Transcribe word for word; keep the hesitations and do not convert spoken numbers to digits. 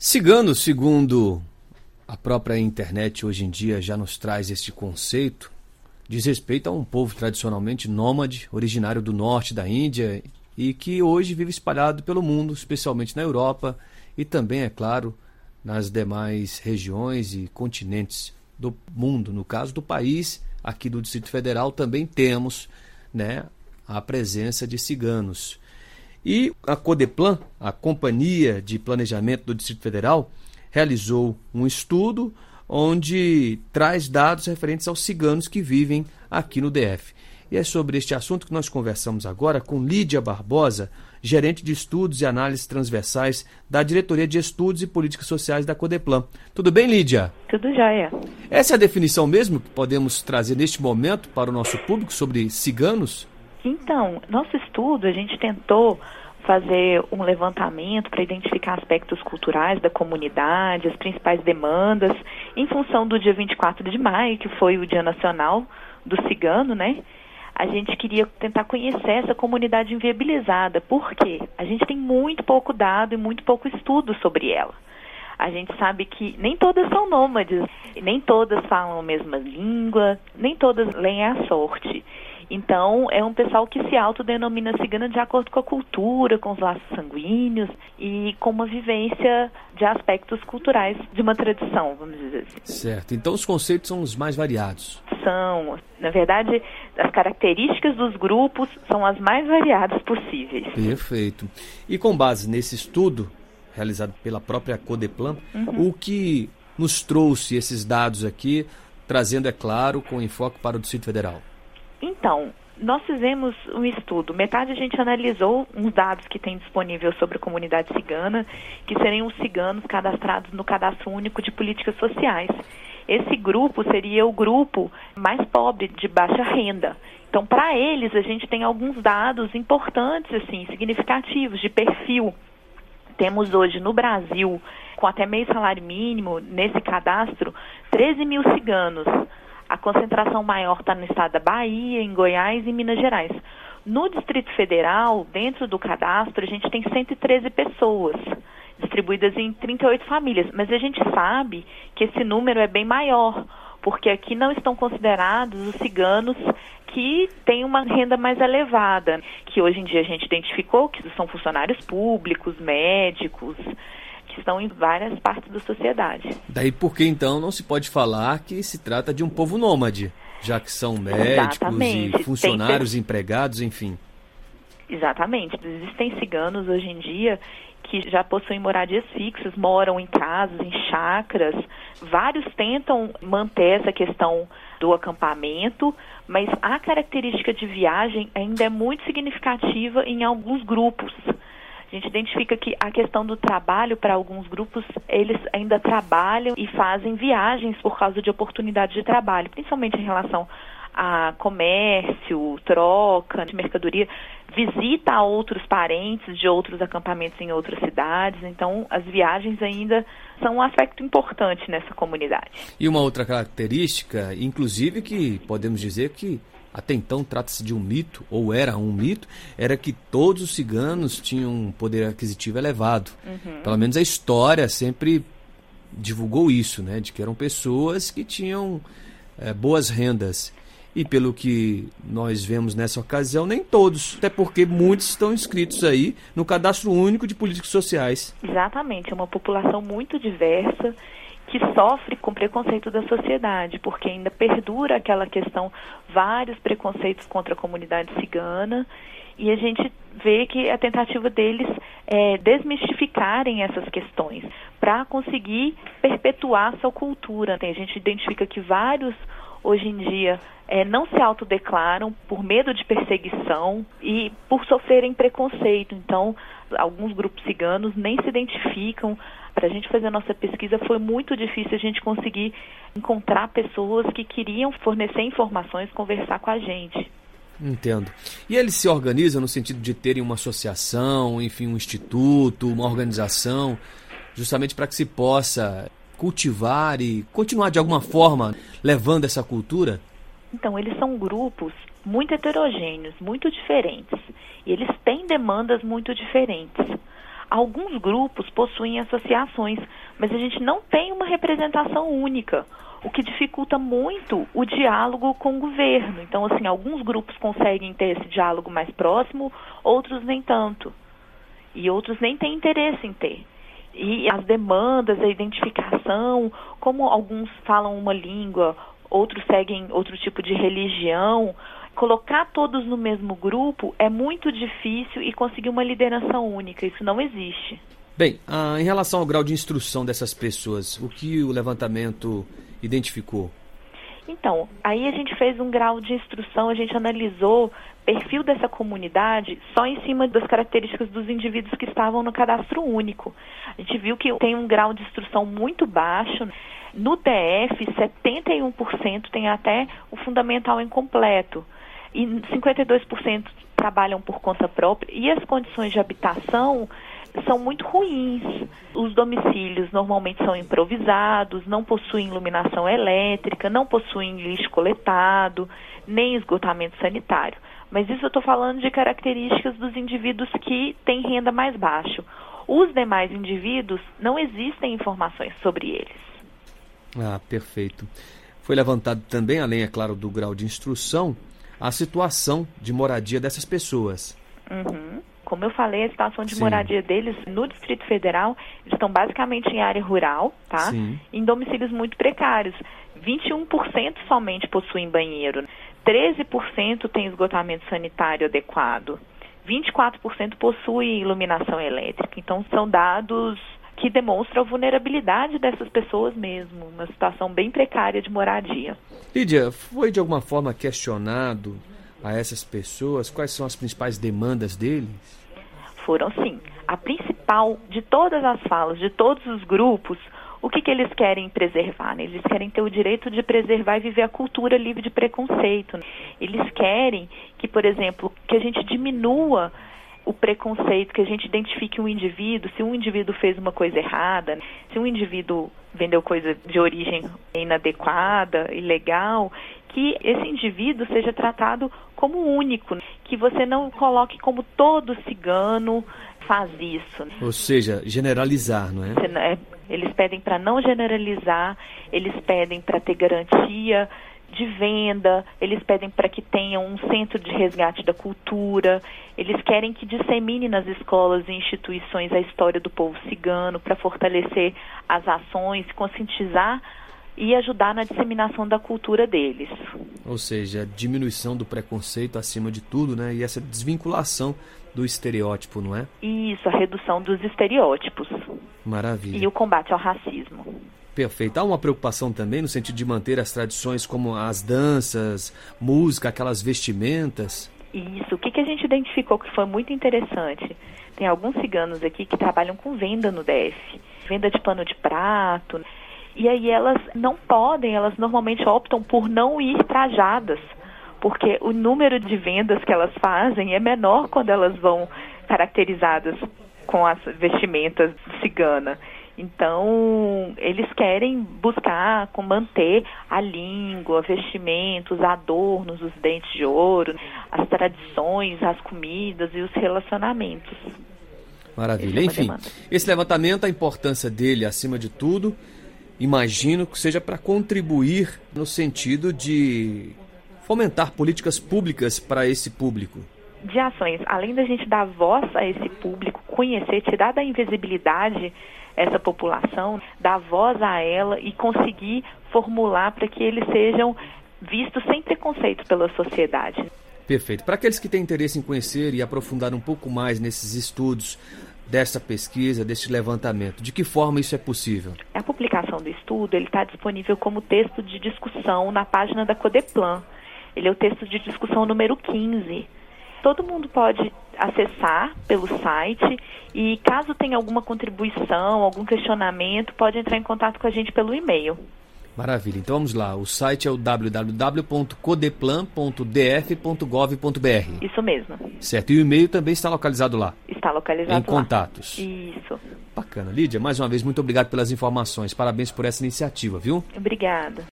Cigano, segundo a própria internet hoje em dia já nos traz este conceito, diz respeito a um povo tradicionalmente nômade, originário do norte da Índia e que hoje vive espalhado pelo mundo, especialmente na Europa e também, é claro, nas demais regiões e continentes do mundo. No caso do país, aqui do Distrito Federal, também temos, né, a presença de ciganos. E a Codeplan, a Companhia de Planejamento do Distrito Federal, realizou um estudo onde traz dados referentes aos ciganos que vivem aqui no D F. E é sobre este assunto que nós conversamos agora com Lídia Barbosa, gerente de estudos e análises transversais da Diretoria de Estudos e Políticas Sociais da Codeplan. Tudo bem, Lídia? Tudo jóia. Essa é a definição mesmo que podemos trazer neste momento para o nosso público sobre ciganos? Então, nosso estudo, a gente tentou fazer um levantamento para identificar aspectos culturais da comunidade, as principais demandas, em função do dia vinte e quatro de maio, que foi o Dia Nacional do Cigano, né? A gente queria tentar conhecer essa comunidade inviabilizada, porque a gente tem muito pouco dado e muito pouco estudo sobre ela. A gente sabe que nem todas são nômades, nem todas falam a mesma língua, nem todas leem à sorte. Então, é um pessoal que se autodenomina cigana de acordo com a cultura, com os laços sanguíneos e com uma vivência de aspectos culturais de uma tradição, vamos dizer assim. Certo. Então, os conceitos são os mais variados. São, na verdade, as características dos grupos são as mais variadas possíveis. Perfeito. E com base nesse estudo, realizado pela própria Codeplan, uhum. o que nos trouxe esses dados aqui, trazendo, é claro, com enfoque para o Distrito Federal? Então, nós fizemos um estudo, metade a gente analisou uns dados que tem disponível sobre a comunidade cigana, que seriam os ciganos cadastrados no Cadastro Único de Políticas Sociais. Esse grupo seria o grupo mais pobre, de baixa renda. Então, para eles, a gente tem alguns dados importantes, assim, significativos, de perfil. Temos hoje no Brasil, com até meio salário mínimo, nesse cadastro, treze mil ciganos. A concentração maior está no estado da Bahia, em Goiás e em Minas Gerais. No Distrito Federal, dentro do cadastro, a gente tem cento e treze pessoas, distribuídas em trinta e oito famílias. Mas a gente sabe que esse número é bem maior, porque aqui não estão considerados os ciganos que têm uma renda mais elevada, que hoje em dia a gente identificou que são funcionários públicos, médicos, que estão em várias partes da sociedade. Daí por que então não se pode falar que se trata de um povo nômade, já que são médicos Exatamente. E funcionários, Tem... empregados, enfim. Exatamente. Existem ciganos hoje em dia que já possuem moradias fixas, moram em casas, em chácaras. Vários tentam manter essa questão do acampamento, mas a característica de viagem ainda é muito significativa em alguns grupos. A gente identifica que a questão do trabalho, para alguns grupos, eles ainda trabalham e fazem viagens por causa de oportunidades de trabalho, principalmente em relação a comércio, troca de mercadoria, visita a outros parentes de outros acampamentos em outras cidades. Então, as viagens ainda são um aspecto importante nessa comunidade. E uma outra característica, inclusive, que podemos dizer que até então trata-se de um mito, ou era um mito, era que todos os ciganos tinham um poder aquisitivo elevado. Uhum. Pelo menos a história sempre divulgou isso, né? De que eram pessoas que tinham é, boas rendas. E pelo que nós vemos nessa ocasião, nem todos, até porque muitos estão inscritos aí no Cadastro Único de Políticas Sociais. Exatamente, é uma população muito diversa, que sofre com preconceito da sociedade, porque ainda perdura aquela questão, vários preconceitos contra a comunidade cigana, e a gente vê que a tentativa deles é desmistificarem essas questões, para conseguir perpetuar sua cultura. A gente identifica que vários, hoje em dia, é, não se autodeclaram por medo de perseguição e por sofrerem preconceito. Então, alguns grupos ciganos nem se identificam. Para a gente fazer a nossa pesquisa foi muito difícil a gente conseguir encontrar pessoas que queriam fornecer informações, conversar com a gente. Entendo. E eles se organizam no sentido de terem uma associação, enfim, um instituto, uma organização, justamente para que se possa cultivar e continuar de alguma forma levando essa cultura? Então, eles são grupos muito heterogêneos, muito diferentes. E eles têm demandas muito diferentes. Alguns grupos possuem associações, mas a gente não tem uma representação única, o que dificulta muito o diálogo com o governo. Então, assim, alguns grupos conseguem ter esse diálogo mais próximo, outros nem tanto. E outros nem têm interesse em ter. E as demandas, a identificação, como alguns falam uma língua, outros seguem outro tipo de religião, colocar todos no mesmo grupo é muito difícil e conseguir uma liderança única. Isso não existe. Bem, ah, em relação ao grau de instrução dessas pessoas, o que o levantamento identificou? Então, aí a gente fez um grau de instrução, a gente analisou o perfil dessa comunidade só em cima das características dos indivíduos que estavam no cadastro único. A gente viu que tem um grau de instrução muito baixo. No D F, setenta e um por cento tem até o fundamental incompleto e cinquenta e dois por cento trabalham por conta própria, e as condições de habitação são muito ruins. Os domicílios normalmente são improvisados, não possuem iluminação elétrica, não possuem lixo coletado, nem esgotamento sanitário. Mas isso eu estou falando de características dos indivíduos que têm renda mais baixa. Os demais indivíduos, não existem informações sobre eles. Ah, perfeito. Foi levantado também, além, é claro, do grau de instrução, a situação de moradia dessas pessoas. Uhum. Como eu falei, a situação de Sim. moradia deles no Distrito Federal, eles estão basicamente em área rural, tá? Sim. Em domicílios muito precários. vinte e um por cento somente possuem banheiro, treze por cento tem esgotamento sanitário adequado, vinte e quatro por cento possuem iluminação elétrica. Então, são dados que demonstram a vulnerabilidade dessas pessoas mesmo, uma situação bem precária de moradia. Lídia, foi de alguma forma questionado a essas pessoas quais são as principais demandas deles? Foram sim. A principal de todas as falas, de todos os grupos, o que, que eles querem preservar? Né? Eles querem ter o direito de preservar e viver a cultura livre de preconceito. Né? Eles querem que, por exemplo, que a gente diminua o preconceito, que a gente identifique um indivíduo, se um indivíduo fez uma coisa errada, né? Se um indivíduo vendeu coisa de origem inadequada, ilegal, que esse indivíduo seja tratado como único, né? Que você não coloque como todo cigano faz isso. Né? Ou seja, generalizar, não é? Eles pedem para não generalizar, eles pedem para ter garantia de venda, eles pedem para que tenha um centro de resgate da cultura, eles querem que dissemine nas escolas e instituições a história do povo cigano para fortalecer as ações, conscientizar e ajudar na disseminação da cultura deles. Ou seja, a diminuição do preconceito acima de tudo, né? E essa desvinculação do estereótipo, não é? Isso, a redução dos estereótipos. Maravilha. E o combate ao racismo. Perfeito. Há uma preocupação também no sentido de manter as tradições como as danças, música, aquelas vestimentas? Isso. O que, que a gente identificou que foi muito interessante? Tem alguns ciganos aqui que trabalham com venda no D F. Venda de pano de prato. E aí elas não podem, elas normalmente optam por não ir trajadas, porque o número de vendas que elas fazem é menor quando elas vão caracterizadas com as vestimentas cigana. Então, eles querem buscar com manter a língua, vestimentos, adornos, os dentes de ouro, as tradições, as comidas e os relacionamentos. Maravilha. Enfim, demanda. Esse levantamento, a importância dele, acima de tudo, imagino que seja para contribuir no sentido de fomentar políticas públicas para esse público. De ações, além da gente dar voz a esse público, conhecer, tirar da invisibilidade essa população, dar voz a ela e conseguir formular para que eles sejam vistos sem preconceito pela sociedade. Perfeito. Para aqueles que têm interesse em conhecer e aprofundar um pouco mais nesses estudos dessa pesquisa, desse levantamento, de que forma isso é possível? A publicação do estudo ele está disponível como texto de discussão na página da Codeplan. Ele é o texto de discussão número quinze. Todo mundo pode acessar pelo site e caso tenha alguma contribuição, algum questionamento, pode entrar em contato com a gente pelo e-mail. Maravilha. Então vamos lá. O site é o w w w ponto codeplan ponto d f ponto gov ponto b r. Isso mesmo. Certo. E o e-mail também está localizado lá? Está localizado em lá. Contatos. Isso. Bacana. Lídia, mais uma vez, muito obrigado pelas informações. Parabéns por essa iniciativa, viu? Obrigada.